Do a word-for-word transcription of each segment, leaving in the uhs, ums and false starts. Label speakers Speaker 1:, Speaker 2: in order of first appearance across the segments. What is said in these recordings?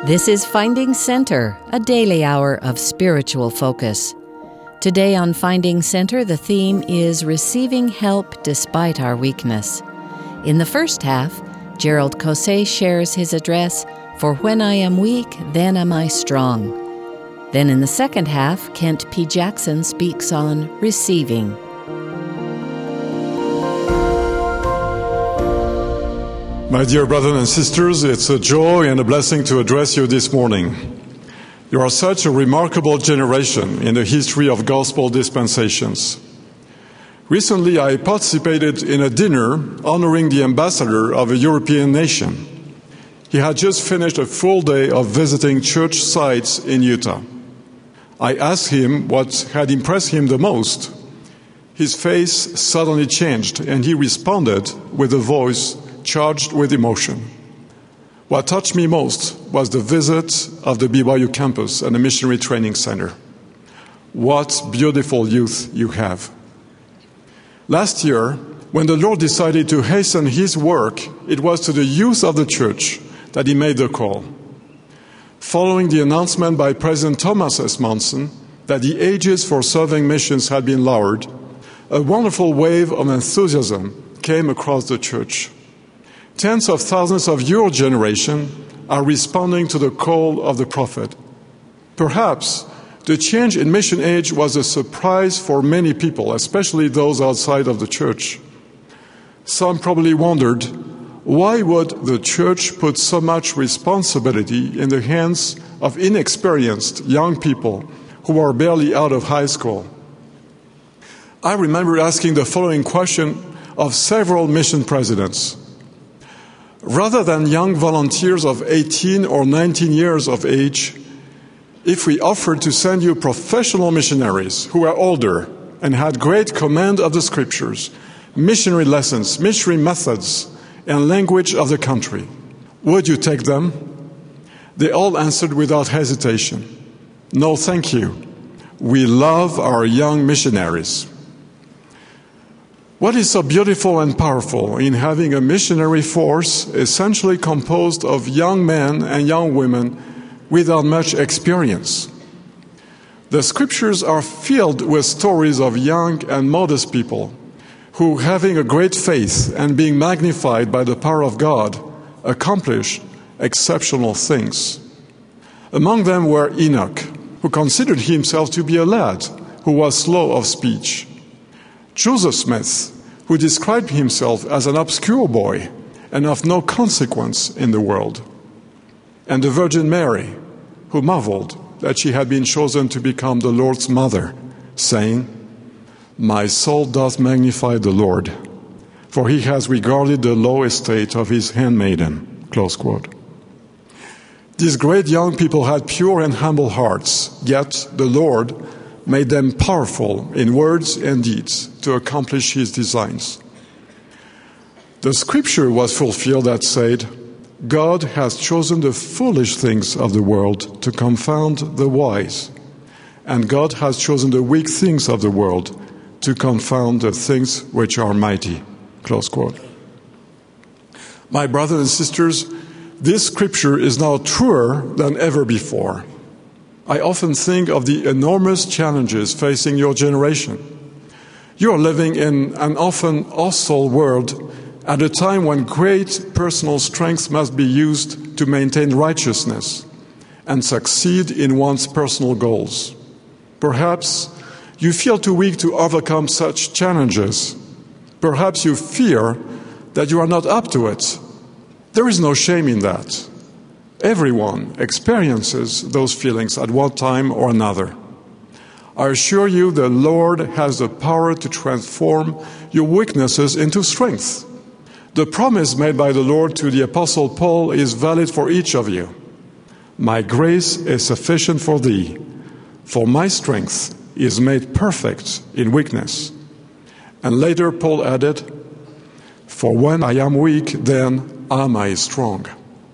Speaker 1: This is Finding Center, a daily hour of spiritual focus. Today on Finding Center, the theme is Receiving Help Despite Our Weakness. In the first half, Gerald Cosset shares his address, For When I Am Weak, Then Am I Strong. Then in the second half, Kent P. Jackson speaks on Receiving.
Speaker 2: My dear brothers and sisters, it's a joy and a blessing to address you this morning. You are such a remarkable generation in the history of gospel dispensations. Recently, I participated in a dinner honoring the ambassador of a European nation. He had just finished a full day of visiting church sites in Utah. I asked him what had impressed him the most. His face suddenly changed, and he responded with a voice charged with emotion. What touched me most was the visit of the B Y U campus and the missionary training center. What beautiful youth you have. Last year, when the Lord decided to hasten His work, it was to the youth of the church that He made the call. Following the announcement by President Thomas S. Monson that the ages for serving missions had been lowered, a wonderful wave of enthusiasm came across the church. Tens of thousands of your generation are responding to the call of the prophet. Perhaps the change in mission age was a surprise for many people, especially those outside of the church. Some probably wondered, why would the church put so much responsibility in the hands of inexperienced young people who are barely out of high school? I remember asking the following question of several mission presidents. Rather than young volunteers of eighteen or nineteen years of age, if we offered to send you professional missionaries who are older and had great command of the scriptures, missionary lessons, missionary methods, and language of the country, would you take them? They all answered without hesitation, no, thank you. We love our young missionaries. What is so beautiful and powerful in having a missionary force essentially composed of young men and young women without much experience? The scriptures are filled with stories of young and modest people who, having a great faith and being magnified by the power of God, accomplished exceptional things. Among them were Enoch, who considered himself to be a lad who was slow of speech; Joseph Smith, who described himself as an obscure boy and of no consequence in the world; and the Virgin Mary, who marveled that she had been chosen to become the Lord's mother, saying, My soul doth magnify the Lord, for He has regarded the low estate of His handmaiden. Close quote. These great young people had pure and humble hearts, yet the Lord made them powerful in words and deeds to accomplish His designs. The scripture was fulfilled that said, God has chosen the foolish things of the world to confound the wise, and God has chosen the weak things of the world to confound the things which are mighty. Close quote. My brothers and sisters, this scripture is now truer than ever before. I often think of the enormous challenges facing your generation. You are living in an often hostile world at a time when great personal strength must be used to maintain righteousness and succeed in one's personal goals. Perhaps you feel too weak to overcome such challenges. Perhaps you fear that you are not up to it. There is no shame in that. Everyone experiences those feelings at one time or another. I assure you the Lord has the power to transform your weaknesses into strength. The promise made by the Lord to the Apostle Paul is valid for each of you. My grace is sufficient for thee, for my strength is made perfect in weakness. And later Paul added, For when I am weak, then am I strong.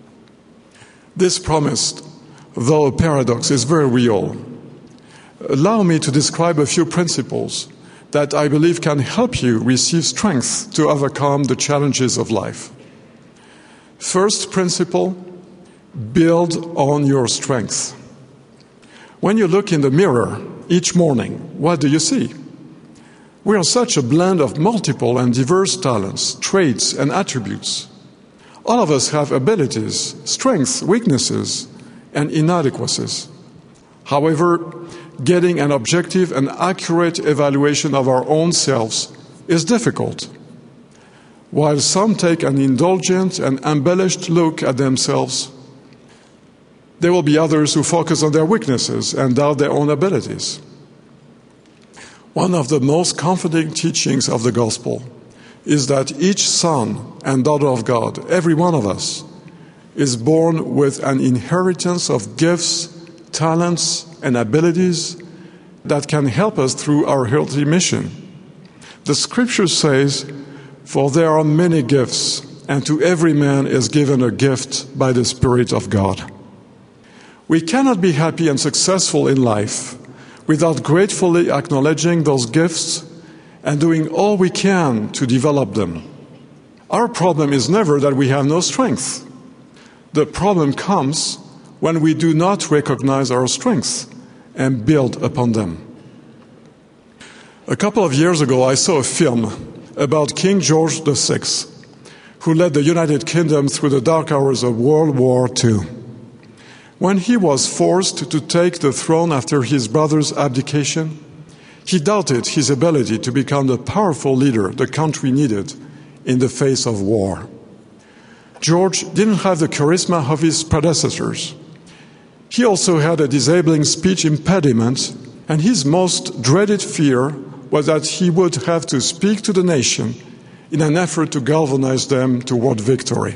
Speaker 2: This promise, though a paradox, is very real. Allow me to describe a few principles that I believe can help you receive strength to overcome the challenges of life. First principle, Build on your strength. When you look in the mirror each morning, what do you see? We are such a blend of multiple and diverse talents, traits, and attributes. All of us have abilities, strengths, weaknesses, and inadequacies. However, getting an objective and accurate evaluation of our own selves is difficult. While some take an indulgent and embellished look at themselves, there will be others who focus on their weaknesses and doubt their own abilities. One of the most comforting teachings of the gospel is that each son and daughter of God, every one of us, is born with an inheritance of gifts, talents, and abilities that can help us through our earthly mission. The scripture says, "For there are many gifts, and to every man is given a gift by the Spirit of God." We cannot be happy and successful in life without gratefully acknowledging those gifts and doing all we can to develop them. Our problem is never that we have no strength. The problem comes when we do not recognize our strengths and build upon them. A couple of years ago, I saw a film about King George the Sixth, who led the United Kingdom through the dark hours of World War Two. When he was forced to take the throne after his brother's abdication, he doubted his ability to become the powerful leader the country needed in the face of war. George didn't have the charisma of his predecessors. He also had a disabling speech impediment, and his most dreaded fear was that he would have to speak to the nation in an effort to galvanize them toward victory.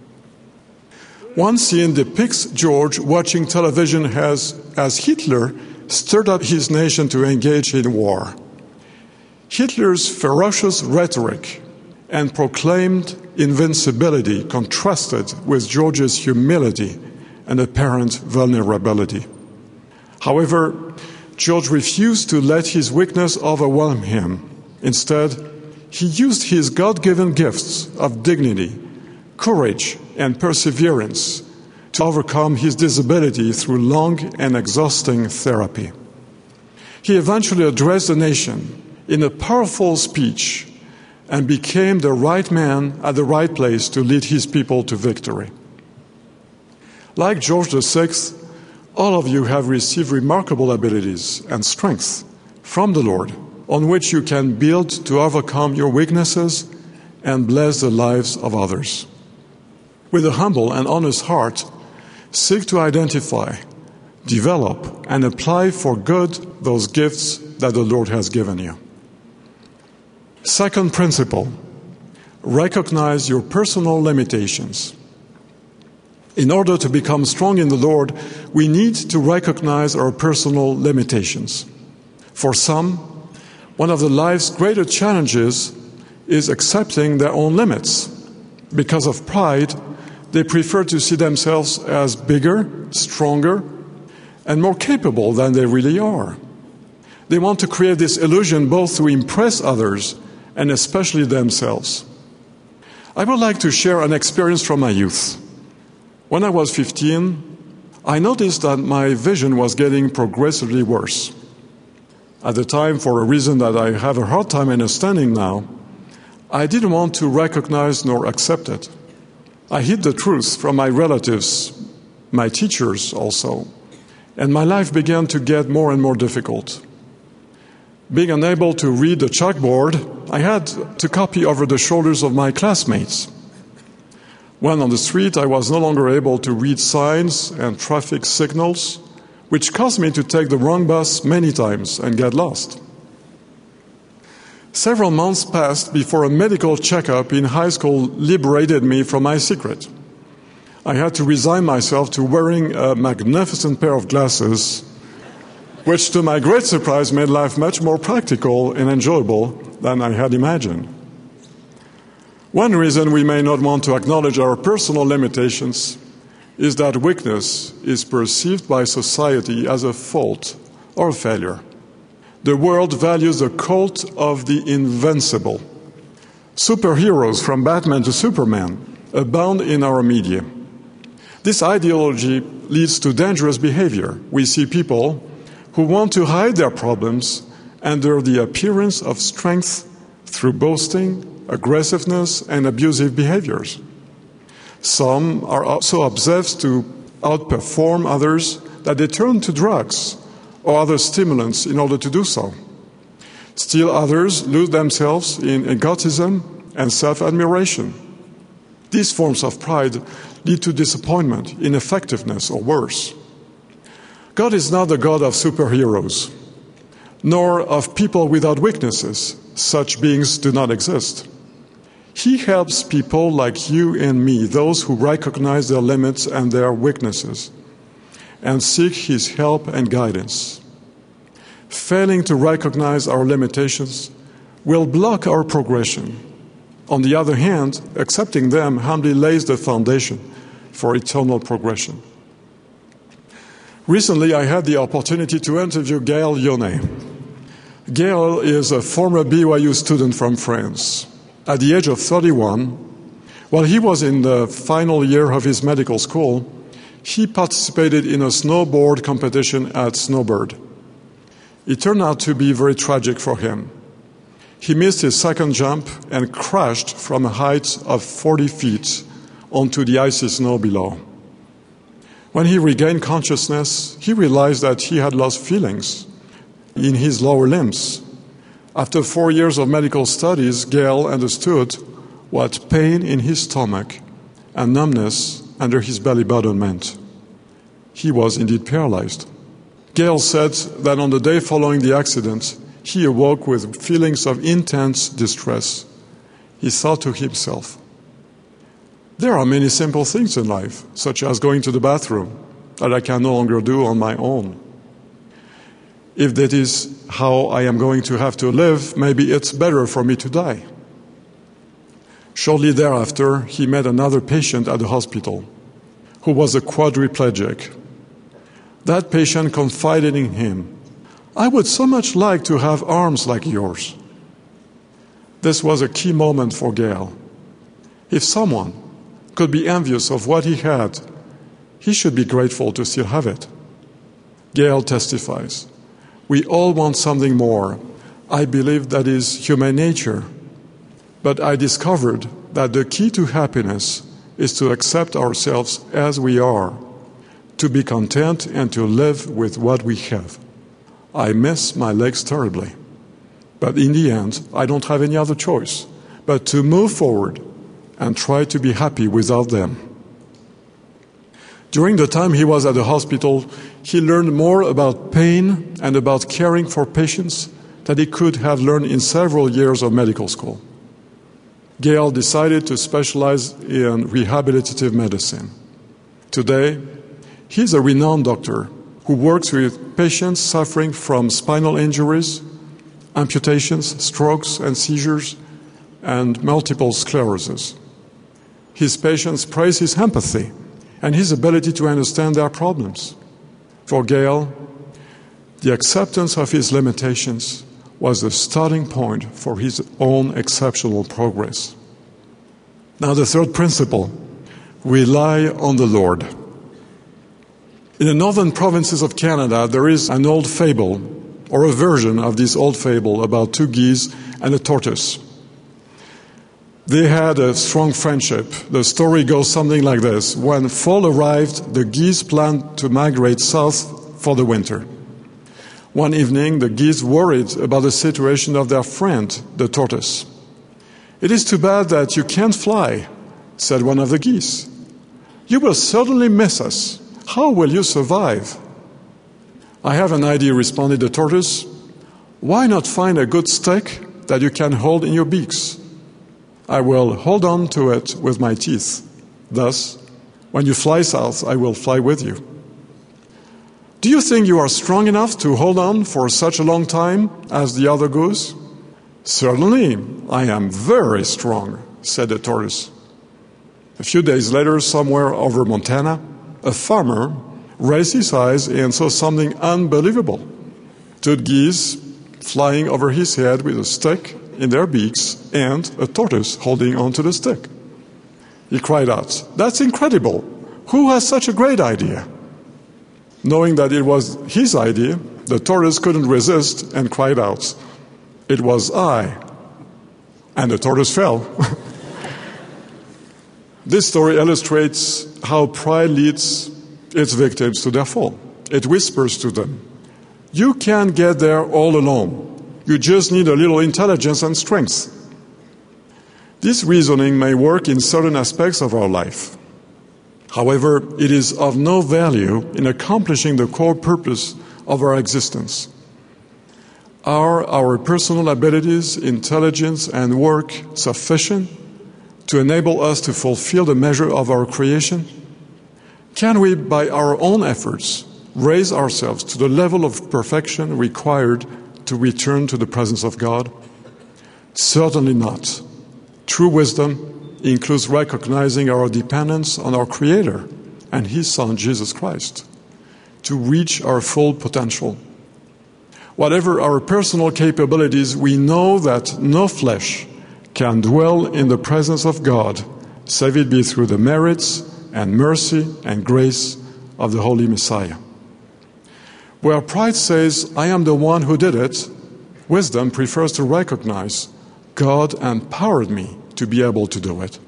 Speaker 2: One scene depicts George watching television as, as Hitler stirred up his nation to engage in war. Hitler's ferocious rhetoric and proclaimed invincibility contrasted with George's humility and apparent vulnerability. However, George refused to let his weakness overwhelm him. Instead, he used his God-given gifts of dignity, courage, and perseverance to overcome his disability through long and exhausting therapy. He eventually addressed the nation in a powerful speech and became the right man at the right place to lead his people to victory. Like George the Sixth, all of you have received remarkable abilities and strengths from the Lord on which you can build to overcome your weaknesses and bless the lives of others. With a humble and honest heart, seek to identify, develop, and apply for good those gifts that the Lord has given you. Second principle, recognize your personal limitations. In order to become strong in the Lord, we need to recognize our personal limitations. For some, one of the life's greater challenges is accepting their own limits. Because of pride, they prefer to see themselves as bigger, stronger, and more capable than they really are. They want to create this illusion both to impress others and especially themselves. I would like to share an experience from my youth. When I was fifteen, I noticed that my vision was getting progressively worse. At the time, for a reason that I have a hard time understanding now, I didn't want to recognize nor accept it. I hid the truth from my relatives, my teachers also, and my life began to get more and more difficult. Being unable to read the chalkboard, I had to copy over the shoulders of my classmates. When on the street, I was no longer able to read signs and traffic signals, which caused me to take the wrong bus many times and get lost. Several months passed before a medical checkup in high school liberated me from my secret. I had to resign myself to wearing a magnificent pair of glasses, which to my great surprise made life much more practical and enjoyable than I had imagined. One reason we may not want to acknowledge our personal limitations is that weakness is perceived by society as a fault or a failure. The world values the cult of the invincible. Superheroes, from Batman to Superman, abound in our media. This ideology leads to dangerous behavior. We see people who want to hide their problems under the appearance of strength through boasting, aggressiveness, and abusive behaviors. Some are also obsessed to outperform others that they turn to drugs or other stimulants in order to do so. Still others lose themselves in egotism and self-admiration. These forms of pride lead to disappointment, ineffectiveness, or worse. God is not the God of superheroes, nor of people without weaknesses. Such beings do not exist. He helps people like you and me, those who recognize their limits and their weaknesses, and seek His help and guidance. Failing to recognize our limitations will block our progression. On the other hand, accepting them humbly lays the foundation for eternal progression. Recently, I had the opportunity to interview Gail Yonnet. Gail is a former B Y U student from France. At the age of thirty-one, while he was in the final year of his medical school, he participated in a snowboard competition at Snowbird. It turned out to be very tragic for him. He missed his second jump and crashed from a height of forty feet onto the icy snow below. When he regained consciousness, he realized that he had lost feelings in his lower limbs. After four years of medical studies, Gail understood what pain in his stomach and numbness under his belly button meant. He was indeed paralyzed. Gail said that on the day following the accident, he awoke with feelings of intense distress. He thought to himself, "There are many simple things in life, such as going to the bathroom, that I can no longer do on my own. If that is how I am going to have to live, maybe it's better for me to die." Shortly thereafter, he met another patient at the hospital who was a quadriplegic. That patient confided in him, "I would so much like to have arms like yours." This was a key moment for Gail. If someone could be envious of what he had, he should be grateful to still have it. Gail testifies, "We all want something more. I believe that is human nature. But I discovered that the key to happiness is to accept ourselves as we are, to be content and to live with what we have. I miss my legs terribly. But in the end, I don't have any other choice but to move forward and try to be happy without them." During the time he was at the hospital, he learned more about pain and about caring for patients than he could have learned in several years of medical school. Gail decided to specialize in rehabilitative medicine. Today, he's a renowned doctor who works with patients suffering from spinal injuries, amputations, strokes and seizures, and multiple sclerosis. His patients praise his empathy and his ability to understand their problems. For Gail, the acceptance of his limitations was the starting point for his own exceptional progress. Now, the third principle, rely on the Lord. In the northern provinces of Canada, there is an old fable, or a version of this old fable, about two geese and a tortoise. They had a strong friendship. The story goes something like this. When fall arrived, the geese planned to migrate south for the winter. One evening, the geese worried about the situation of their friend, the tortoise. "It is too bad that you can't fly," said one of the geese. "You will certainly miss us. How will you survive?" "I have an idea," responded the tortoise. "Why not find a good stick that you can hold in your beaks? I will hold on to it with my teeth. Thus, when you fly south, I will fly with you." "Do you think you are strong enough to hold on for such a long time?" asked the other goose. "Certainly, I am very strong," said the tortoise. A few days later, somewhere over Montana, a farmer raised his eyes and saw something unbelievable. Two geese flying over his head with a stick in their beaks and a tortoise holding onto the stick. He cried out, "That's incredible! Who has such a great idea? Knowing that it was his idea, the tortoise couldn't resist and cried out, "It was I." And the tortoise fell. This story illustrates how pride leads its victims to their fall. It whispers to them, "You can't get there all alone. You just need a little intelligence and strength." This reasoning may work in certain aspects of our life. However, it is of no value in accomplishing the core purpose of our existence. Are our personal abilities, intelligence, and work sufficient to enable us to fulfill the measure of our creation? Can we, by our own efforts, raise ourselves to the level of perfection required to return to the presence of God? Certainly not. True wisdom includes recognizing our dependence on our Creator and His Son, Jesus Christ, to reach our full potential. Whatever our personal capabilities, we know that no flesh can dwell in the presence of God, save it be through the merits and mercy and grace of the Holy Messiah. Where pride says, "I am the one who did it," wisdom prefers to recognize, "God empowered me to be able to do it."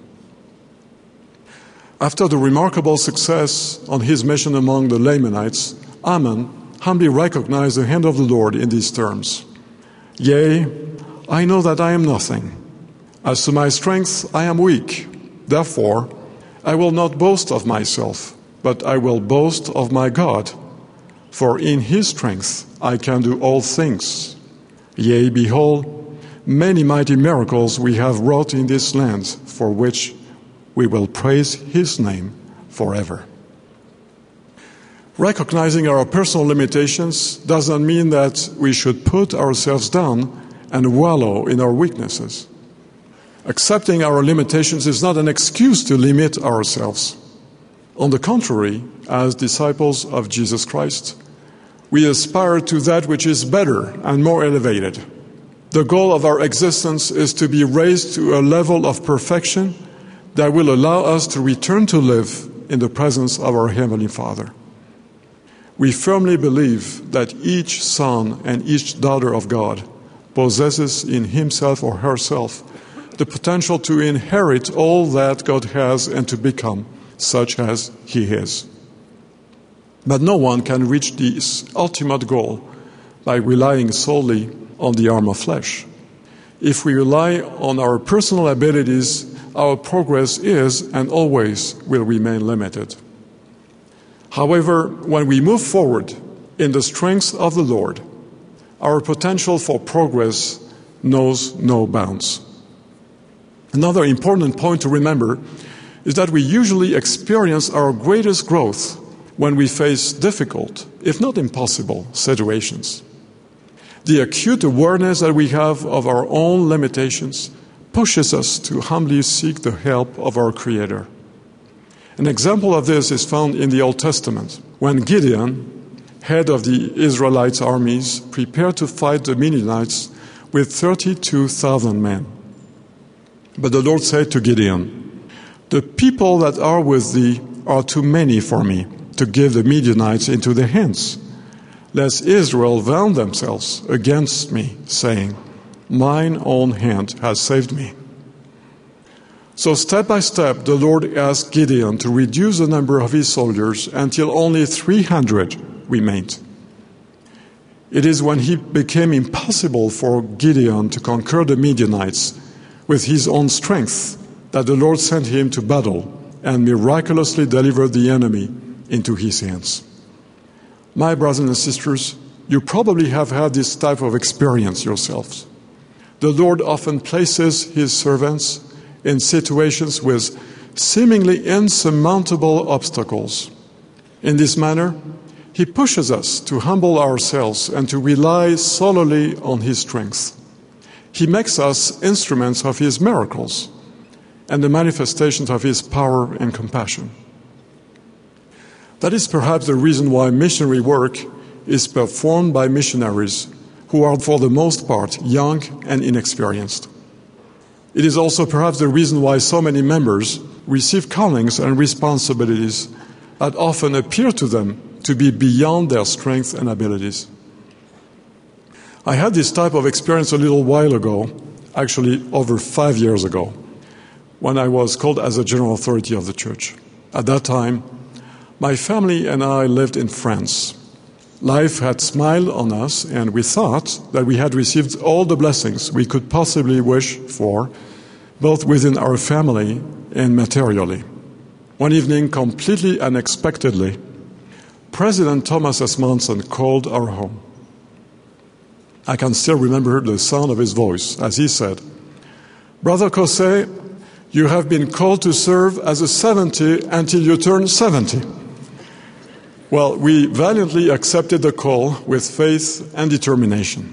Speaker 2: After the remarkable success on his mission among the Lamanites, Ammon humbly recognized the hand of the Lord in these terms, "Yea, I know that I am nothing. As to my strength, I am weak. Therefore, I will not boast of myself, but I will boast of my God. For in His strength I can do all things. Yea, behold, many mighty miracles we have wrought in this land, for which we will praise His name forever." Recognizing our personal limitations doesn't mean that we should put ourselves down and wallow in our weaknesses. Accepting our limitations is not an excuse to limit ourselves. On the contrary, as disciples of Jesus Christ, we aspire to that which is better and more elevated. The goal of our existence is to be raised to a level of perfection that will allow us to return to live in the presence of our Heavenly Father. We firmly believe that each son and each daughter of God possesses in himself or herself the potential to inherit all that God has and to become such as He is. But no one can reach this ultimate goal by relying solely on the arm of flesh. If we rely on our personal abilities, our progress is and always will remain limited. However, when we move forward in the strength of the Lord, our potential for progress knows no bounds. Another important point to remember is that we usually experience our greatest growth when we face difficult, if not impossible, situations. The acute awareness that we have of our own limitations pushes us to humbly seek the help of our Creator. An example of this is found in the Old Testament, when Gideon, head of the Israelites' armies, prepared to fight the Midianites with thirty-two thousand men. But the Lord said to Gideon, "The people that are with thee are too many for me to give the Midianites into their hands, lest Israel vaunt themselves against me, saying, 'Mine own hand has saved me.'" So step by step, the Lord asked Gideon to reduce the number of his soldiers until only three hundred remained. It is when it became impossible for Gideon to conquer the Midianites with his own strength that the Lord sent him to battle and miraculously delivered the enemy into his hands. My brothers and sisters, you probably have had this type of experience yourselves. The Lord often places His servants in situations with seemingly insurmountable obstacles. In this manner, He pushes us to humble ourselves and to rely solely on His strength. He makes us instruments of His miracles and the manifestations of His power and compassion. That is perhaps the reason why missionary work is performed by missionaries who are, for the most part, young and inexperienced. It is also perhaps the reason why so many members receive callings and responsibilities that often appear to them to be beyond their strength and abilities. I had this type of experience a little while ago, actually over five years ago, when I was called as a general authority of the church. At that time, my family and I lived in France. Life had smiled on us, and we thought that we had received all the blessings we could possibly wish for, both within our family and materially. One evening, completely unexpectedly, President Thomas S. Monson called our home. I can still remember the sound of his voice as he said, "Brother Cosset, you have been called to serve as a seventy until you turn seventy. Well, we valiantly accepted the call with faith and determination.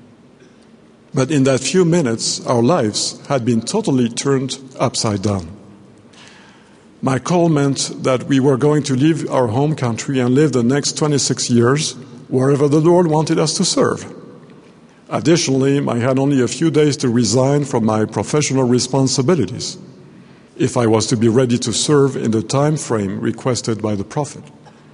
Speaker 2: But in that few minutes, our lives had been totally turned upside down. My call meant that we were going to leave our home country and live the next twenty-six years wherever the Lord wanted us to serve. Additionally, I had only a few days to resign from my professional responsibilities if I was to be ready to serve in the time frame requested by the prophet.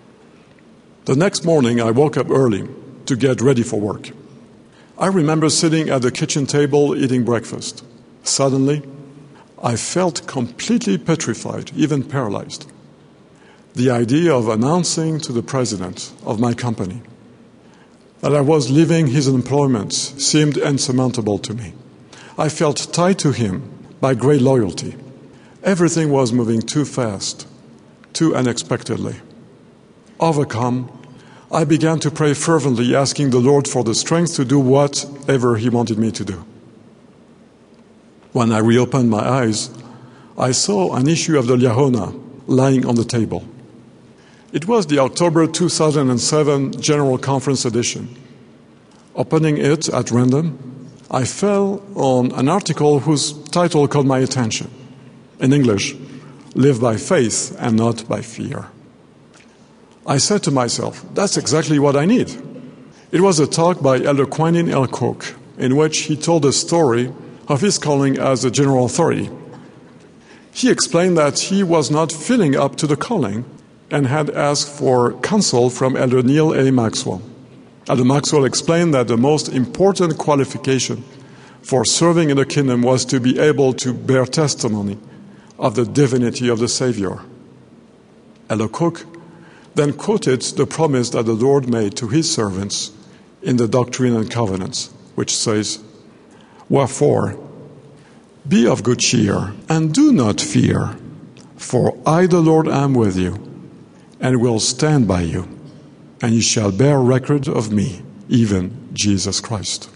Speaker 2: The next morning, I woke up early to get ready for work. I remember sitting at the kitchen table eating breakfast. Suddenly, I felt completely petrified, even paralyzed. The idea of announcing to the president of my company that I was leaving his employment seemed insurmountable to me. I felt tied to him by great loyalty. Everything was moving too fast, too unexpectedly. Overcome, I began to pray fervently, asking the Lord for the strength to do whatever He wanted me to do. When I reopened my eyes, I saw an issue of the Liahona lying on the table. It was the October two thousand seven General Conference edition. Opening it at random, I fell on an article whose title caught my attention. In English, "Live by faith and not by fear." I said to myself, that's exactly what I need. It was a talk by Elder Quentin L. Cook, in which he told a story of his calling as a general authority. He explained that he was not filling up to the calling and had asked for counsel from Elder Neil A. Maxwell. Elder Maxwell explained that the most important qualification for serving in the kingdom was to be able to bear testimony of the divinity of the Savior. Elder Cook then quoted the promise that the Lord made to his servants in the Doctrine and Covenants, which says, "Wherefore, be of good cheer, and do not fear, for I, the Lord, am with you, and will stand by you, and you shall bear record of me, even Jesus Christ."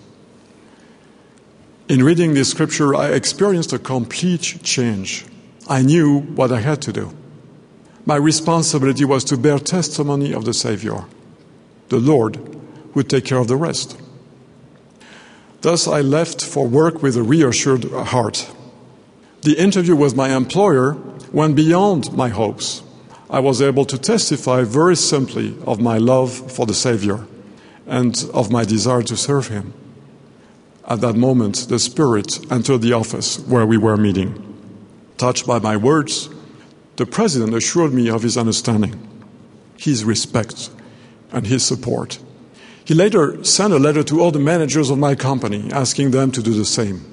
Speaker 2: In reading this scripture, I experienced a complete change. I knew what I had to do. My responsibility was to bear testimony of the Savior. The Lord would take care of the rest. Thus, I left for work with a reassured heart. The interview with my employer went beyond my hopes. I was able to testify very simply of my love for the Savior and of my desire to serve Him. At that moment, the Spirit entered the office where we were meeting. Touched by my words, the President assured me of his understanding, his respect, and his support. He later sent a letter to all the managers of my company, asking them to do the same.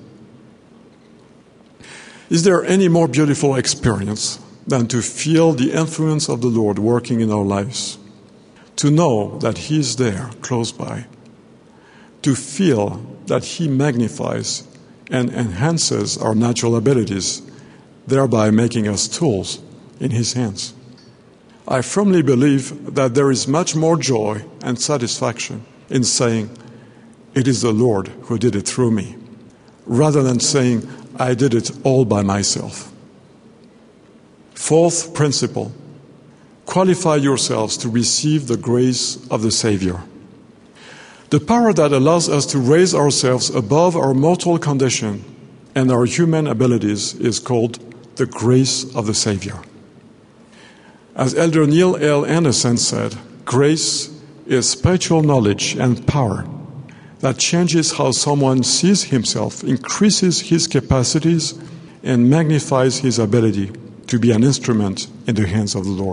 Speaker 2: Is there any more beautiful experience than to feel the influence of the Lord working in our lives? To know that He is there, close by. To feel that He magnifies and enhances our natural abilities, thereby making us tools in His hands. I firmly believe that there is much more joy and satisfaction in saying, "It is the Lord who did it through me," rather than saying, "I did it all by myself." Fourth principle, qualify yourselves to receive the grace of the Savior. The power that allows us to raise ourselves above our mortal condition and our human abilities is called the grace of the Savior. As Elder Neil L. Anderson said, grace is spiritual knowledge and power that changes how someone sees himself, increases his capacities, and magnifies his ability to be an instrument in the hands of the Lord.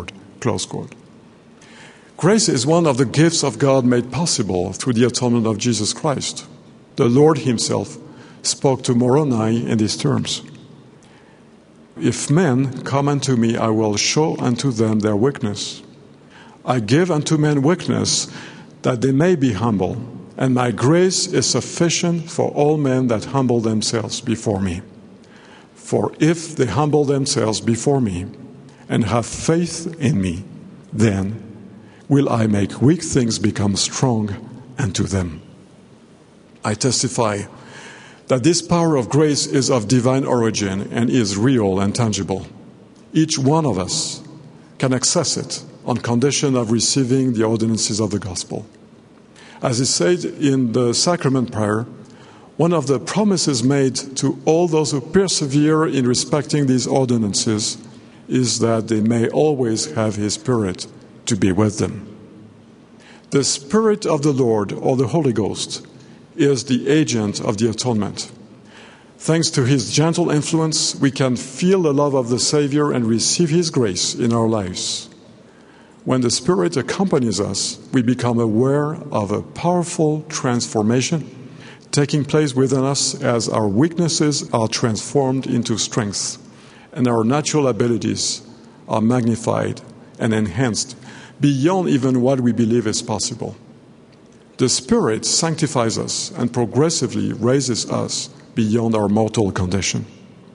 Speaker 2: Close quote. Grace is one of the gifts of God made possible through the atonement of Jesus Christ. The Lord himself spoke to Moroni in these terms. If men come unto me, I will show unto them their weakness. I give unto men weakness, that they may be humble, and my grace is sufficient for all men that humble themselves before me. For if they humble themselves before me, and have faith in me, then will I make weak things become strong unto them. I testify that this power of grace is of divine origin and is real and tangible. Each one of us can access it on condition of receiving the ordinances of the gospel. As is said in the sacrament prayer, one of the promises made to all those who persevere in respecting these ordinances is that they may always have His Spirit to be with them. The Spirit of the Lord, or the Holy Ghost, is the agent of the atonement. Thanks to His gentle influence, we can feel the love of the Savior and receive His grace in our lives. When the Spirit accompanies us, we become aware of a powerful transformation taking place within us as our weaknesses are transformed into strength and our natural abilities are magnified and enhanced beyond even what we believe is possible. The Spirit sanctifies us and progressively raises us beyond our mortal condition.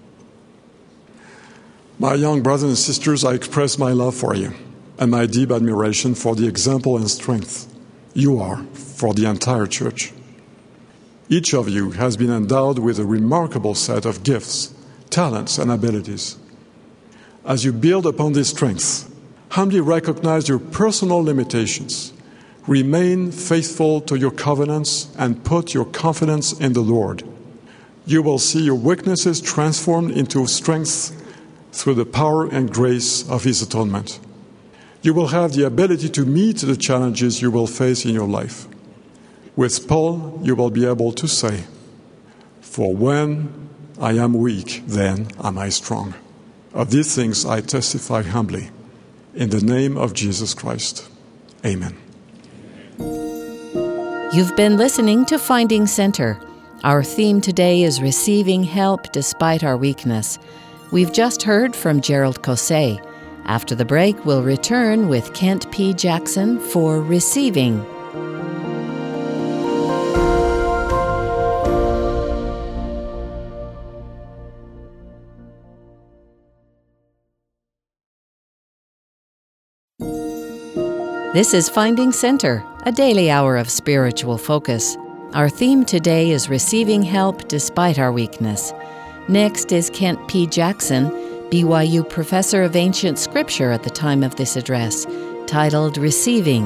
Speaker 2: My young brothers and sisters, I express my love for you and my deep admiration for the example and strength you are for the entire church. Each of you has been endowed with a remarkable set of gifts, talents, and abilities. As you build upon this strength, humbly recognize your personal limitations, remain faithful to your covenants, and put your confidence in the Lord. You will see your weaknesses transformed into strength through the power and grace of His atonement. You will have the ability to meet the challenges you will face in your life. With Paul, you will be able to say, "For when I am weak, then am I strong." Of these things I testify humbly. In the name of Jesus Christ. Amen.
Speaker 1: You've been listening to Finding Center. Our theme today is Receiving Help Despite Our Weakness. We've just heard from Gerald Cosset. After the break, we'll return with Kent P. Jackson for Receiving. This is Finding Center, a daily hour of spiritual focus. Our theme today is Receiving Help Despite Our Weakness. Next is Kent P. Jackson, B Y U Professor of Ancient Scripture at the time of this address, titled Receiving.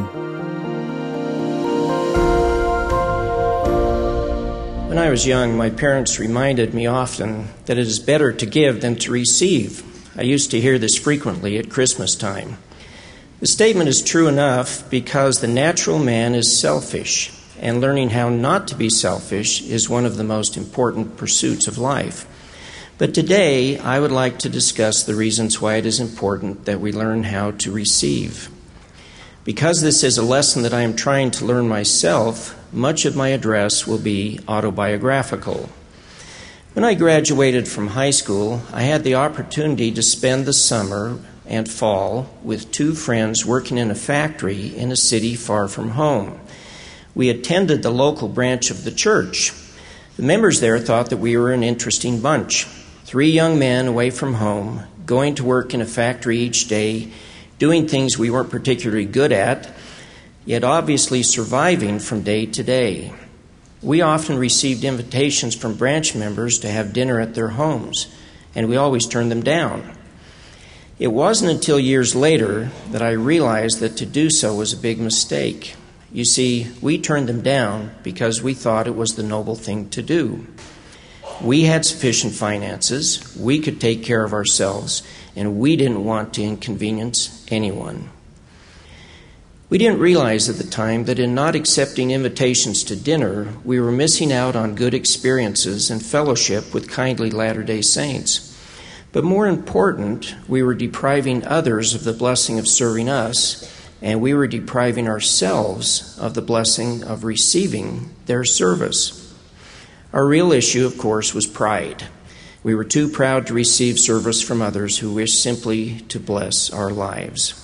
Speaker 3: When I was young, my parents reminded me often that it is better to give than to receive. I used to hear this frequently at Christmas time. The statement is true enough because the natural man is selfish, and learning how not to be selfish is one of the most important pursuits of life. But today, I would like to discuss the reasons why it is important that we learn how to receive. Because this is a lesson that I am trying to learn myself, much of my address will be autobiographical. When I graduated from high school, I had the opportunity to spend the summer and fall with two friends working in a factory in a city far from home. We attended the local branch of the church. The members there thought that we were an interesting bunch. Three young men away from home, going to work in a factory each day, doing things we weren't particularly good at, yet obviously surviving from day to day. We often received invitations from branch members to have dinner at their homes, and we always turned them down. It wasn't until years later that I realized that to do so was a big mistake. You see, we turned them down because we thought it was the noble thing to do. We had sufficient finances, we could take care of ourselves, and we didn't want to inconvenience anyone. We didn't realize at the time that in not accepting invitations to dinner, we were missing out on good experiences and fellowship with kindly Latter-day Saints. But more important, we were depriving others of the blessing of serving us, and we were depriving ourselves of the blessing of receiving their service. Our real issue, of course, was pride. We were too proud to receive service from others who wished simply to bless our lives.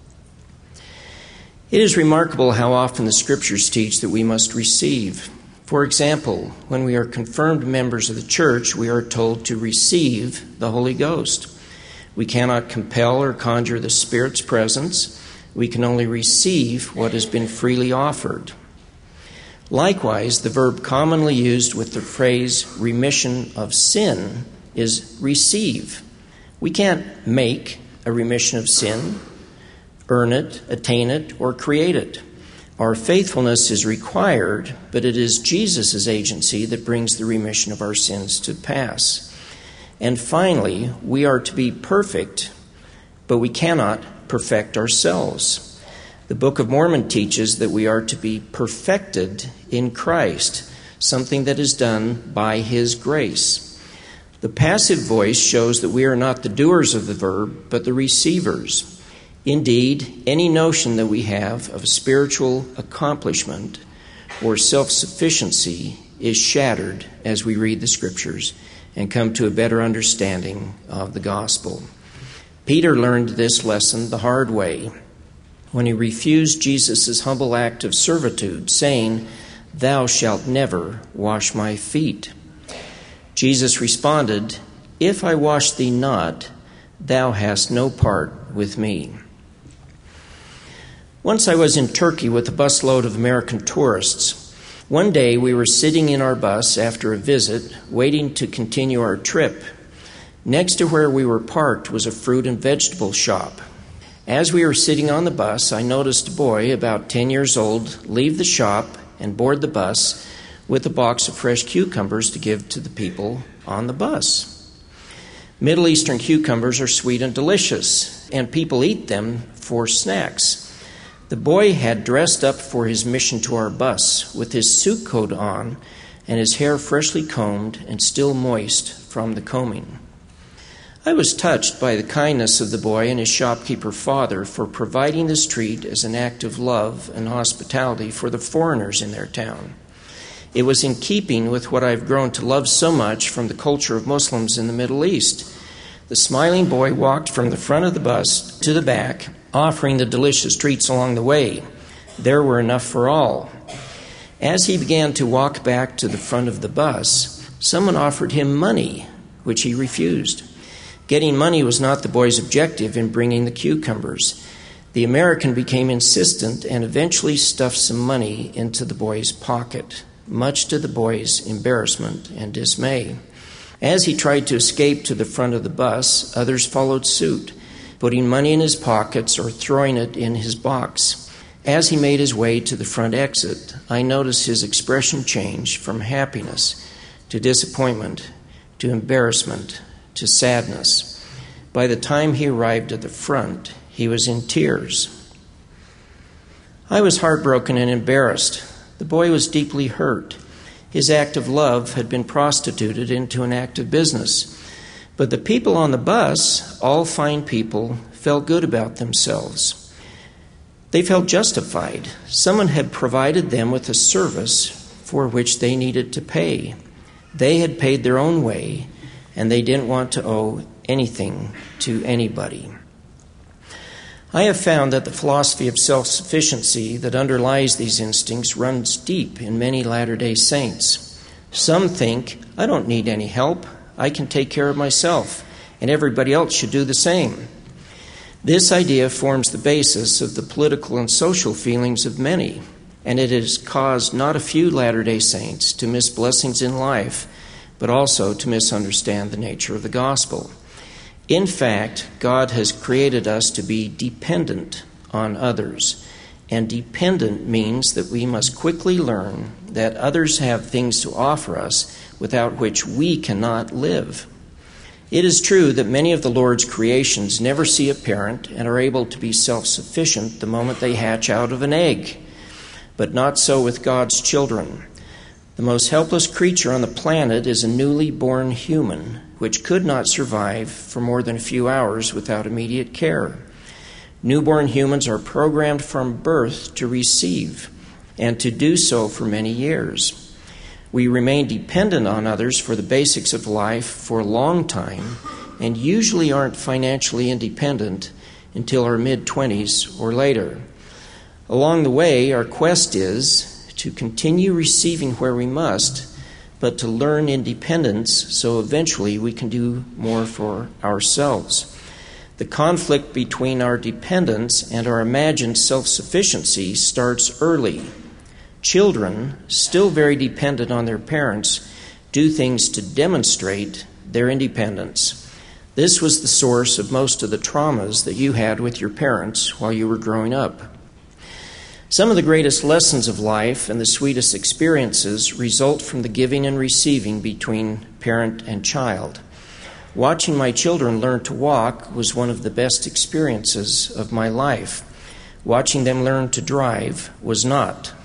Speaker 3: It is remarkable how often the Scriptures teach that we must receive. For example, when we are confirmed members of the church, we are told to receive the Holy Ghost. We cannot compel or conjure the Spirit's presence. We can only receive what has been freely offered. Likewise, the verb commonly used with the phrase remission of sin is receive. We can't make a remission of sin, earn it, attain it, or create it. Our faithfulness is required, but it is Jesus' agency that brings the remission of our sins to pass. And finally, we are to be perfect, but we cannot perfect ourselves. The Book of Mormon teaches that we are to be perfected in Christ, something that is done by His grace. The passive voice shows that we are not the doers of the verb, but the receivers. Indeed, any notion that we have of spiritual accomplishment or self-sufficiency is shattered as we read the Scriptures and come to a better understanding of the gospel. Peter learned this lesson the hard way when he refused Jesus' humble act of servitude, saying, "Thou shalt never wash my feet." Jesus responded, "If I wash thee not, thou hast no part with me." Once I was in Turkey with a busload of American tourists. One day we were sitting in our bus after a visit, waiting to continue our trip. Next to where we were parked was a fruit and vegetable shop. As we were sitting on the bus, I noticed a boy about ten years old leave the shop and board the bus with a box of fresh cucumbers to give to the people on the bus. Middle Eastern cucumbers are sweet and delicious, and people eat them for snacks. The boy had dressed up for his mission to our bus with his suit coat on and his hair freshly combed and still moist from the combing. I was touched by the kindness of the boy and his shopkeeper father for providing this treat as an act of love and hospitality for the foreigners in their town. It was in keeping with what I've grown to love so much from the culture of Muslims in the Middle East. The smiling boy walked from the front of the bus to the back, offering the delicious treats along the way. There were enough for all. As he began to walk back to the front of the bus, someone offered him money, which he refused. Getting money was not the boy's objective in bringing the cucumbers. The American became insistent and eventually stuffed some money into the boy's pocket, much to the boy's embarrassment and dismay. As he tried to escape to the front of the bus, others followed suit, putting money in his pockets or throwing it in his box. As he made his way to the front exit, I noticed his expression change from happiness to disappointment to embarrassment to sadness. By the time he arrived at the front, he was in tears. I was heartbroken and embarrassed. The boy was deeply hurt. His act of love had been prostituted into an act of business. But the people on the bus, all fine people, felt good about themselves. They felt justified. Someone had provided them with a service for which they needed to pay. They had paid their own way, and they didn't want to owe anything to anybody. I have found that the philosophy of self-sufficiency that underlies these instincts runs deep in many Latter-day Saints. Some think, I don't need any help. I can take care of myself, and everybody else should do the same. This idea forms the basis of the political and social feelings of many, and it has caused not a few Latter-day Saints to miss blessings in life, but also to misunderstand the nature of the gospel. In fact, God has created us to be dependent on others, and dependent means that we must quickly learn that others have things to offer us without which we cannot live. It is true that many of the Lord's creations never see a parent and are able to be self-sufficient the moment they hatch out of an egg, but not so with God's children. The most helpless creature on the planet is a newly born human, which could not survive for more than a few hours without immediate care. Newborn humans are programmed from birth to receive, and to do so for many years. We remain dependent on others for the basics of life for a long time, and usually aren't financially independent until our mid-twenties or later. Along the way, our quest is to continue receiving where we must, but to learn independence so eventually we can do more for ourselves. The conflict between our dependence and our imagined self-sufficiency starts early. Children, still very dependent on their parents, do things to demonstrate their independence. This was the source of most of the traumas that you had with your parents while you were growing up. Some of the greatest lessons of life and the sweetest experiences result from the giving and receiving between parent and child. Watching my children learn to walk was one of the best experiences of my life. Watching them learn to drive was not.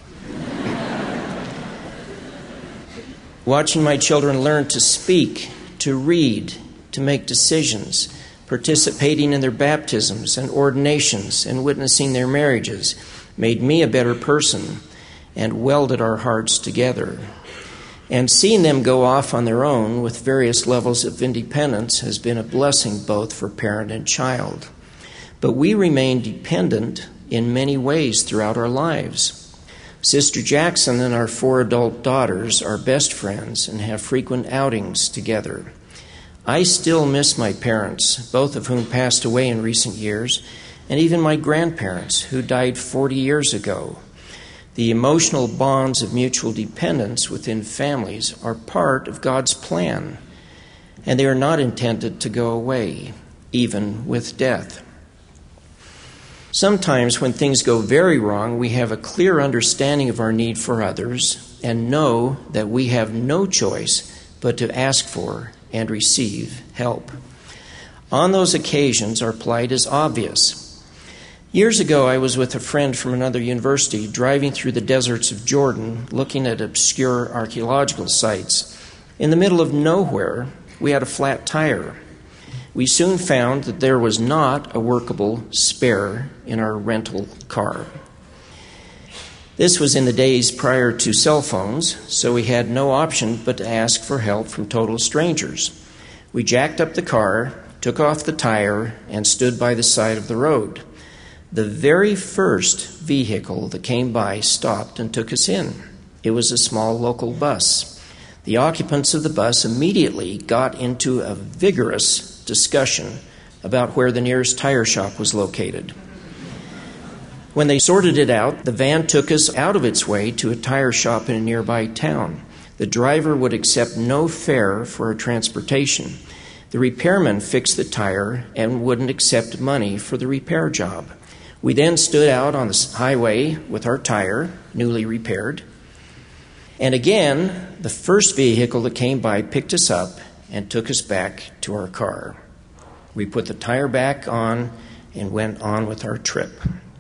Speaker 3: Watching my children learn to speak, to read, to make decisions, participating in their baptisms and ordinations and witnessing their marriages made me a better person and welded our hearts together. And seeing them go off on their own with various levels of independence has been a blessing both for parent and child. But we remain dependent in many ways throughout our lives. Sister Jackson and our four adult daughters are best friends and have frequent outings together. I still miss my parents, both of whom passed away in recent years, and even my grandparents, who died forty years ago. The emotional bonds of mutual dependence within families are part of God's plan, and they are not intended to go away, even with death. Sometimes when things go very wrong, we have a clear understanding of our need for others and know that we have no choice but to ask for and receive help. On those occasions, our plight is obvious. Years ago, I was with a friend from another university driving through the deserts of Jordan, looking at obscure archaeological sites. In the middle of nowhere, we had a flat tire. We soon found that there was not a workable spare in our rental car. This was in the days prior to cell phones, so we had no option but to ask for help from total strangers. We jacked up the car, took off the tire, and stood by the side of the road. The very first vehicle that came by stopped and took us in. It was a small local bus. The occupants of the bus immediately got into a vigorous discussion about where the nearest tire shop was located. When they sorted it out, the van took us out of its way to a tire shop in a nearby town. The driver would accept no fare for our transportation. The repairman fixed the tire and wouldn't accept money for the repair job. We then stood out on the highway with our tire, newly repaired. And again, the first vehicle that came by picked us up and took us back to our car. We put the tire back on and went on with our trip.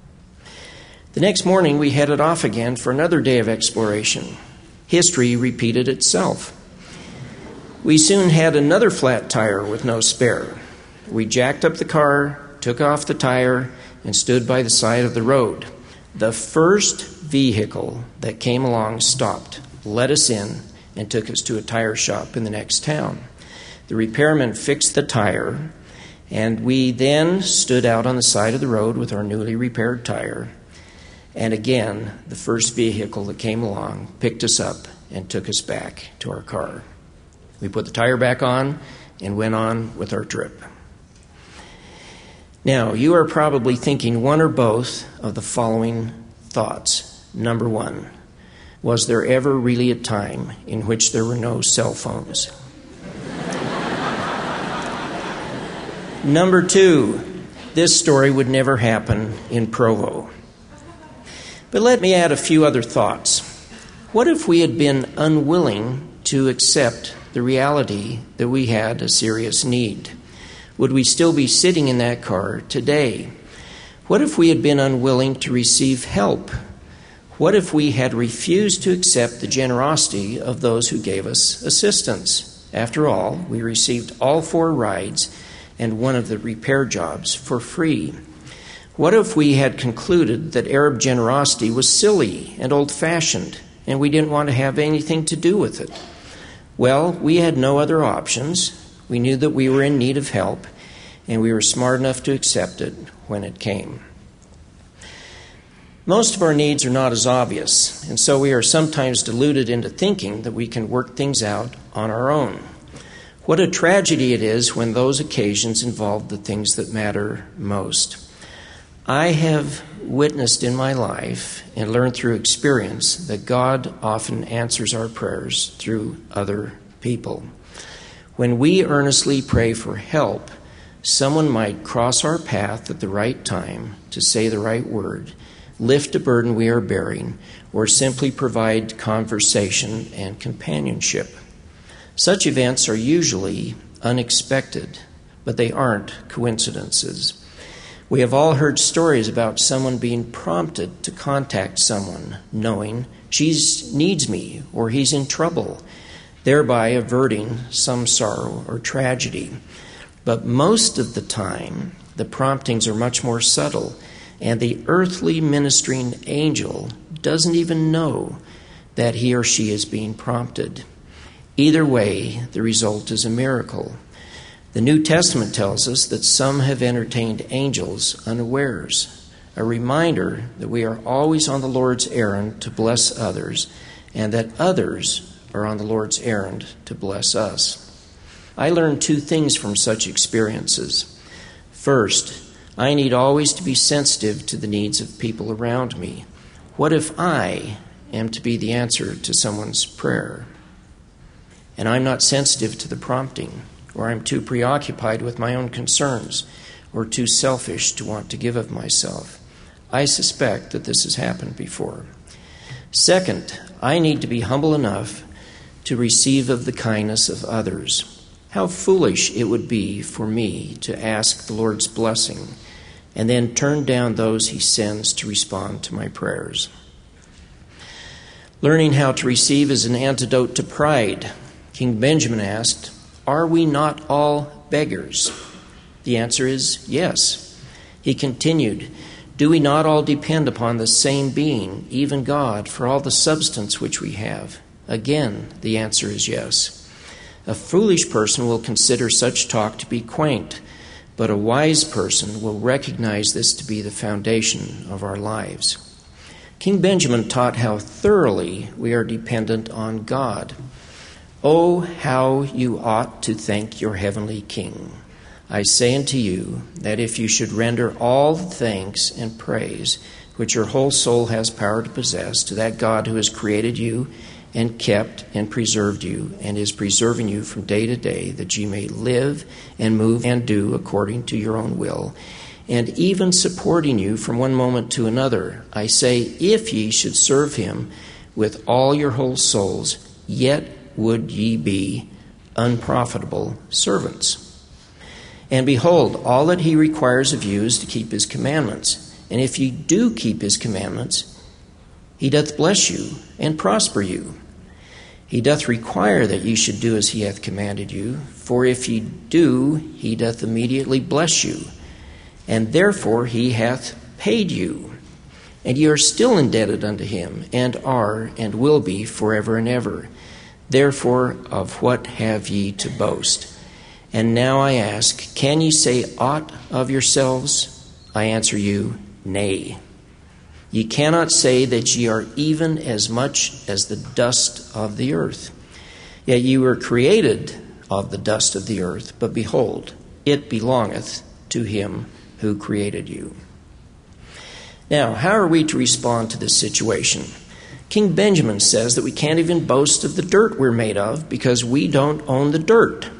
Speaker 3: The next morning, we headed off again for another day of exploration. History repeated itself. We soon had another flat tire with no spare. We jacked up the car, took off the tire, and stood by the side of the road. The first vehicle that came along stopped, let us in, and took us to a tire shop in the next town. The repairman fixed the tire, and we then stood out on the side of the road with our newly repaired tire. And again, the first vehicle that came along picked us up and took us back to our car. We put the tire back on and went on with our trip. Now, you are probably thinking one or both of the following thoughts. Number one, was there ever really a time in which there were no cell phones? Number two, this story would never happen in Provo. But let me add a few other thoughts. What if we had been unwilling to accept the reality that we had a serious need? Would we still be sitting in that car today? What if we had been unwilling to receive help? What if we had refused to accept the generosity of those who gave us assistance? After all, we received all four rides and one of the repair jobs for free. What if we had concluded that Arab generosity was silly and old-fashioned, and we didn't want to have anything to do with it? Well, we had no other options. We knew that we were in need of help, and we were smart enough to accept it when it came. Most of our needs are not as obvious, and so we are sometimes deluded into thinking that we can work things out on our own. What a tragedy it is when those occasions involve the things that matter most. I have witnessed in my life and learned through experience that God often answers our prayers through other people. When we earnestly pray for help, someone might cross our path at the right time to say the right word, lift a burden we are bearing, or simply provide conversation and companionship. Such events are usually unexpected, but they aren't coincidences. We have all heard stories about someone being prompted to contact someone, knowing she needs me or he's in trouble, thereby averting some sorrow or tragedy. But most of the time, the promptings are much more subtle, and the earthly ministering angel doesn't even know that he or she is being prompted. Either way, the result is a miracle. The New Testament tells us that some have entertained angels unawares, a reminder that we are always on the Lord's errand to bless others, and that others are on the Lord's errand to bless us. I learned two things from such experiences. First, I need always to be sensitive to the needs of people around me. What if I am to be the answer to someone's prayer, and I'm not sensitive to the prompting, or I'm too preoccupied with my own concerns, or too selfish to want to give of myself? I suspect that this has happened before. Second, I need to be humble enough to receive of the kindness of others. How foolish it would be for me to ask the Lord's blessing and then turn down those he sends to respond to my prayers. Learning how to receive is an antidote to pride. King Benjamin asked, "Are we not all beggars?" The answer is yes. He continued, "Do we not all depend upon the same being, even God, for all the substance which we have?" Again, the answer is yes. A foolish person will consider such talk to be quaint, but a wise person will recognize this to be the foundation of our lives. King Benjamin taught how thoroughly we are dependent on God. "Oh, how you ought to thank your heavenly King. I say unto you that if you should render all thanks and praise which your whole soul has power to possess to that God who has created you and kept and preserved you and is preserving you from day to day, that ye may live and move and do according to your own will, and even supporting you from one moment to another, I say, if ye should serve him with all your whole souls, yet would ye be unprofitable servants. And behold, all that he requires of you is to keep his commandments. And if ye do keep his commandments, he doth bless you and prosper you. He doth require that ye should do as he hath commanded you, for if ye do, he doth immediately bless you. And therefore he hath paid you. And ye are still indebted unto him, and are, and will be forever and ever. Therefore, of what have ye to boast? And now I ask, can ye say aught of yourselves? I answer you, nay. Ye cannot say that ye are even as much as the dust of the earth. Yet ye were created of the dust of the earth, but behold, it belongeth to him who created you. Now, how are we to respond to this situation? King Benjamin says that we can't even boast of the dirt we're made of because we don't own the dirt.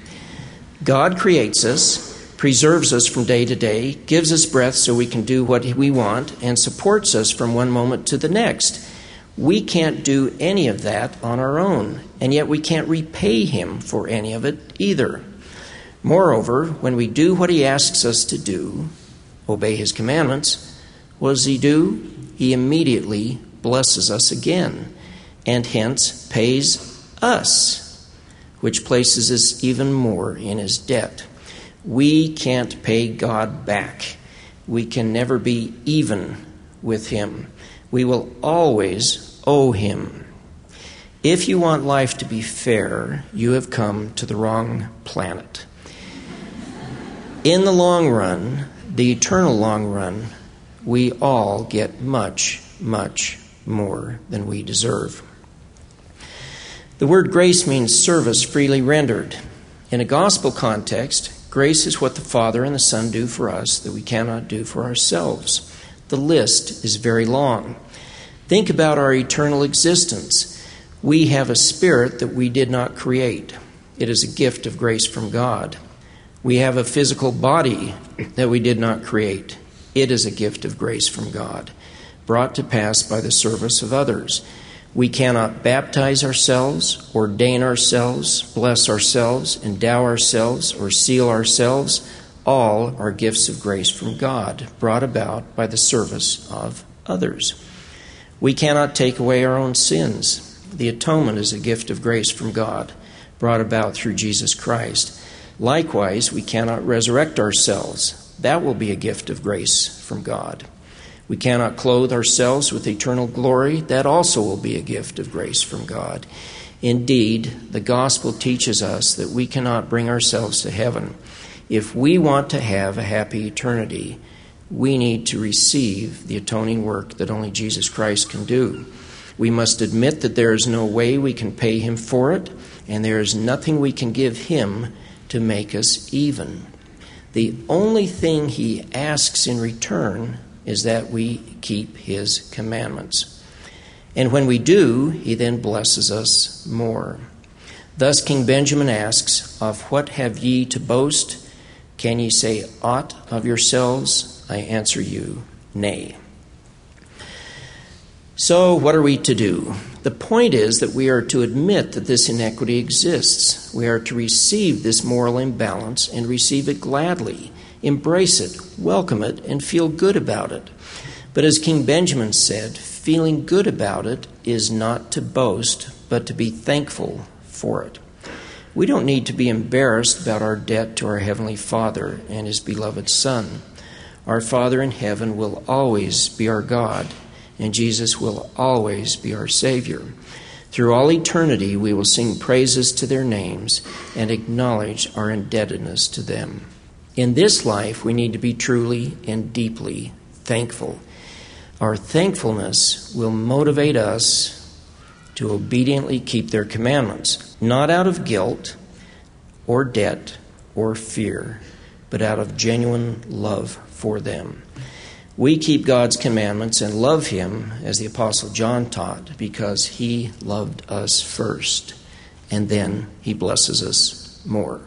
Speaker 3: God creates us, preserves us from day to day, gives us breath so we can do what we want, and supports us from one moment to the next. We can't do any of that on our own, and yet we can't repay him for any of it either. Moreover, when we do what he asks us to do, obey his commandments, what does he do? He immediately blesses us again, and hence pays us. which places us even more in his debt. We can't pay God back. We can never be even with him. We will always owe him. If you want life to be fair, you have come to the wrong planet. In the long run, the eternal long run, we all get much, much more than we deserve. The word grace means service freely rendered. In a gospel context, grace is what the Father and the Son do for us that we cannot do for ourselves. The list is very long. Think about our eternal existence. We have a spirit that we did not create. It is a gift of grace from God. We have a physical body that we did not create. It is a gift of grace from God, brought to pass by the service of others. We cannot baptize ourselves, ordain ourselves, bless ourselves, endow ourselves, or seal ourselves. All are gifts of grace from God, brought about by the service of others. We cannot take away our own sins. The atonement is a gift of grace from God, brought about through Jesus Christ. Likewise, we cannot resurrect ourselves. That will be a gift of grace from God. We cannot clothe ourselves with eternal glory. That also will be a gift of grace from God. Indeed, the gospel teaches us that we cannot bring ourselves to heaven. If we want to have a happy eternity, we need to receive the atoning work that only Jesus Christ can do. We must admit that there is no way we can pay him for it, and there is nothing we can give him to make us even. The only thing he asks in return is that we keep his commandments. And when we do, he then blesses us more. Thus King Benjamin asks, "Of what have ye to boast? Can ye say aught of yourselves? I answer you, nay." So what are we to do? The point is that we are to admit that this inequity exists. We are to receive this moral imbalance and receive it gladly, embrace it, welcome it, and feel good about it. But as King Benjamin said, feeling good about it is not to boast, but to be thankful for it. We don't need to be embarrassed about our debt to our Heavenly Father and his beloved Son. Our Father in heaven will always be our God, and Jesus will always be our Savior. Through all eternity, we will sing praises to their names and acknowledge our indebtedness to them. In this life, we need to be truly and deeply thankful. Our thankfulness will motivate us to obediently keep their commandments, not out of guilt or debt or fear, but out of genuine love for them. We keep God's commandments and love him, as the Apostle John taught, because he loved us first, and then he blesses us more.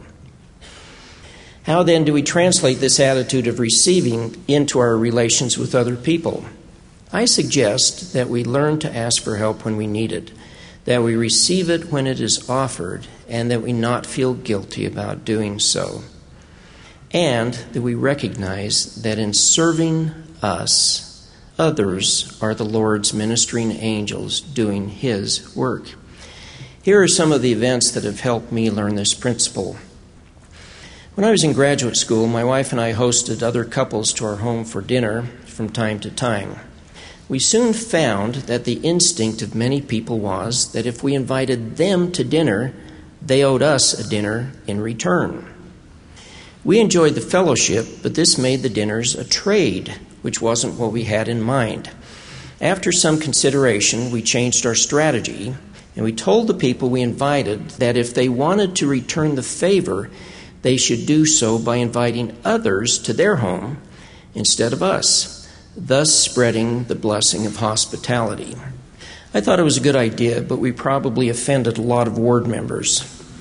Speaker 3: How then do we translate this attitude of receiving into our relations with other people? I suggest that we learn to ask for help when we need it, that we receive it when it is offered, and that we not feel guilty about doing so. And that we recognize that in serving us, others are the Lord's ministering angels doing his work. Here are some of the events that have helped me learn this principle. When I was in graduate school, my wife and I hosted other couples to our home for dinner from time to time. We soon found that the instinct of many people was that if we invited them to dinner, they owed us a dinner in return. We enjoyed the fellowship, but this made the dinners a trade, which wasn't what we had in mind. After some consideration, we changed our strategy, and we told the people we invited that if they wanted to return the favor, they should do so by inviting others to their home instead of us, thus spreading the blessing of hospitality. I thought it was a good idea, but we probably offended a lot of ward members.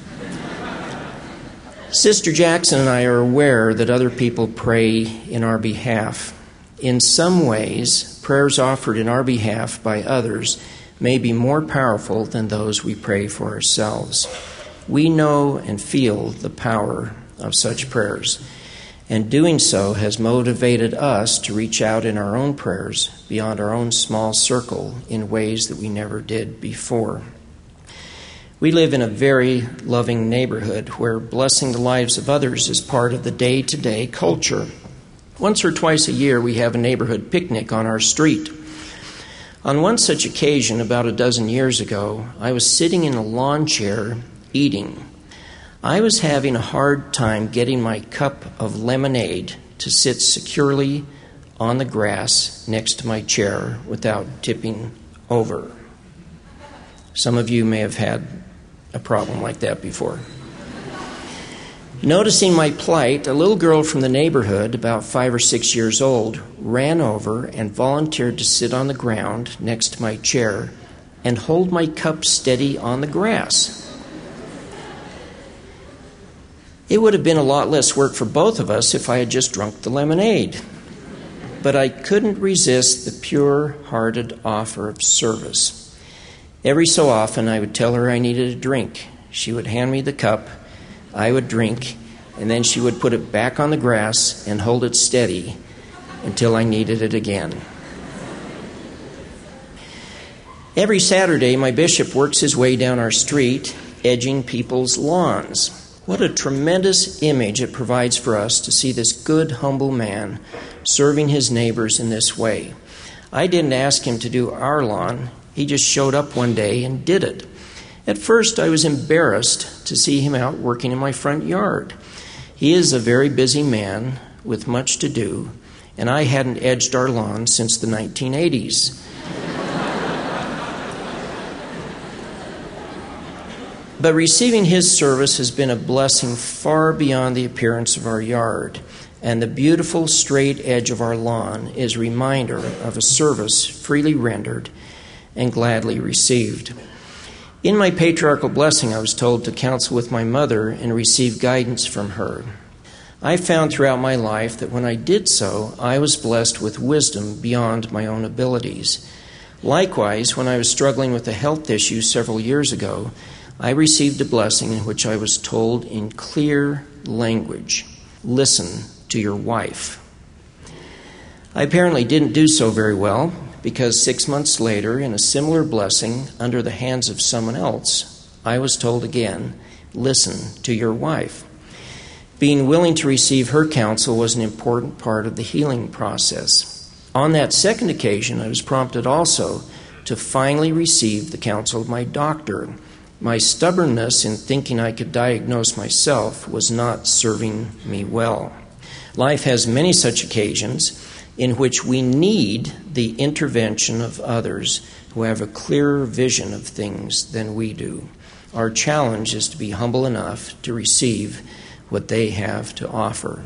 Speaker 3: Sister Jackson and I are aware that other people pray in our behalf. In some ways, prayers offered in our behalf by others may be more powerful than those we pray for ourselves. We know and feel the power of such prayers, and doing so has motivated us to reach out in our own prayers beyond our own small circle in ways that we never did before. We live in a very loving neighborhood where blessing the lives of others is part of the day-to-day culture. Once or twice a year, we have a neighborhood picnic on our street. On one such occasion, about a dozen years ago, I was sitting in a lawn chair eating. I was having a hard time getting my cup of lemonade to sit securely on the grass next to my chair without tipping over. Some of you may have had a problem like that before. Noticing my plight, a little girl from the neighborhood, about five or six years old, ran over and volunteered to sit on the ground next to my chair and hold my cup steady on the grass. It would have been a lot less work for both of us if I had just drunk the lemonade. But I couldn't resist the pure-hearted offer of service. Every so often, I would tell her I needed a drink. She would hand me the cup, I would drink, and then she would put it back on the grass and hold it steady until I needed it again. Every Saturday, my bishop works his way down our street, edging people's lawns. What a tremendous image it provides for us to see this good, humble man serving his neighbors in this way. I didn't ask him to do our lawn. He just showed up one day and did it. At first, I was embarrassed to see him out working in my front yard. He is a very busy man with much to do, and I hadn't edged our lawn since the nineteen eighties. But receiving his service has been a blessing far beyond the appearance of our yard, and the beautiful straight edge of our lawn is a reminder of a service freely rendered and gladly received. In my patriarchal blessing, I was told to counsel with my mother and receive guidance from her. I found throughout my life that when I did so, I was blessed with wisdom beyond my own abilities. Likewise, when I was struggling with a health issue several years ago, I received a blessing in which I was told in clear language, listen to your wife. I apparently didn't do so very well, because six months later, in a similar blessing under the hands of someone else, I was told again, listen to your wife. Being willing to receive her counsel was an important part of the healing process. On that second occasion, I was prompted also to finally receive the counsel of my doctor. My stubbornness in thinking I could diagnose myself was not serving me well. Life has many such occasions in which we need the intervention of others who have a clearer vision of things than we do. Our challenge is to be humble enough to receive what they have to offer.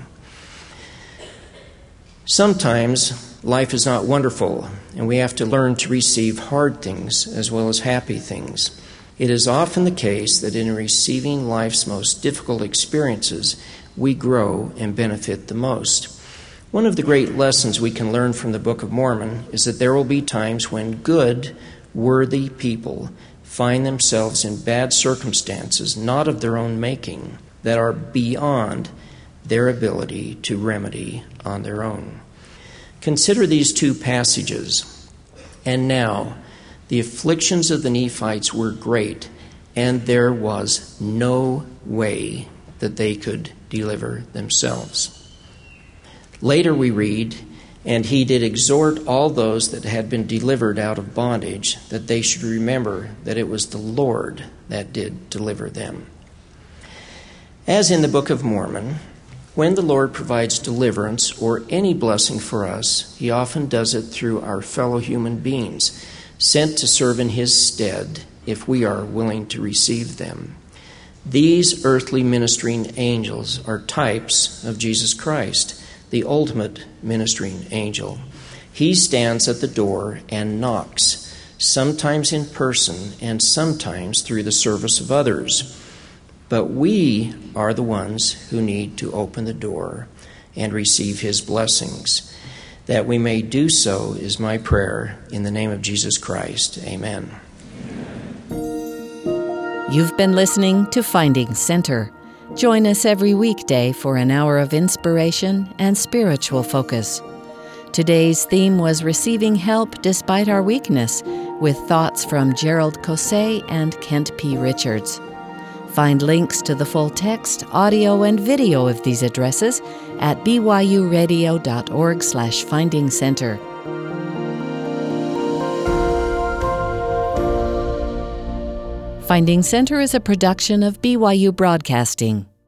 Speaker 3: Sometimes life is not wonderful, and we have to learn to receive hard things as well as happy things. It is often the case that in receiving life's most difficult experiences, we grow and benefit the most. One of the great lessons we can learn from the Book of Mormon is that there will be times when good, worthy people find themselves in bad circumstances, not of their own making, that are beyond their ability to remedy on their own. Consider these two passages. And now, the afflictions of the Nephites were great, and there was no way that they could deliver themselves. Later we read, and he did exhort all those that had been delivered out of bondage, that they should remember that it was the Lord that did deliver them. As in the Book of Mormon, when the Lord provides deliverance or any blessing for us, he often does it through our fellow human beings, sent to serve in his stead if we are willing to receive them. These earthly ministering angels are types of Jesus Christ, the ultimate ministering angel. He stands at the door and knocks, sometimes in person and sometimes through the service of others. But we are the ones who need to open the door and receive his blessings. That we may do so is my prayer in the name of Jesus Christ. Amen.
Speaker 1: You've been listening to Finding Center. Join us every weekday for an hour of inspiration and spiritual focus. Today's theme was Receiving Help Despite Our Weakness, with thoughts from Gerald Cosset and Kent P. Richards. Find links to the full text, audio, and video of these addresses at b y u radio dot org slash finding center. Finding Center is a production of B Y U Broadcasting.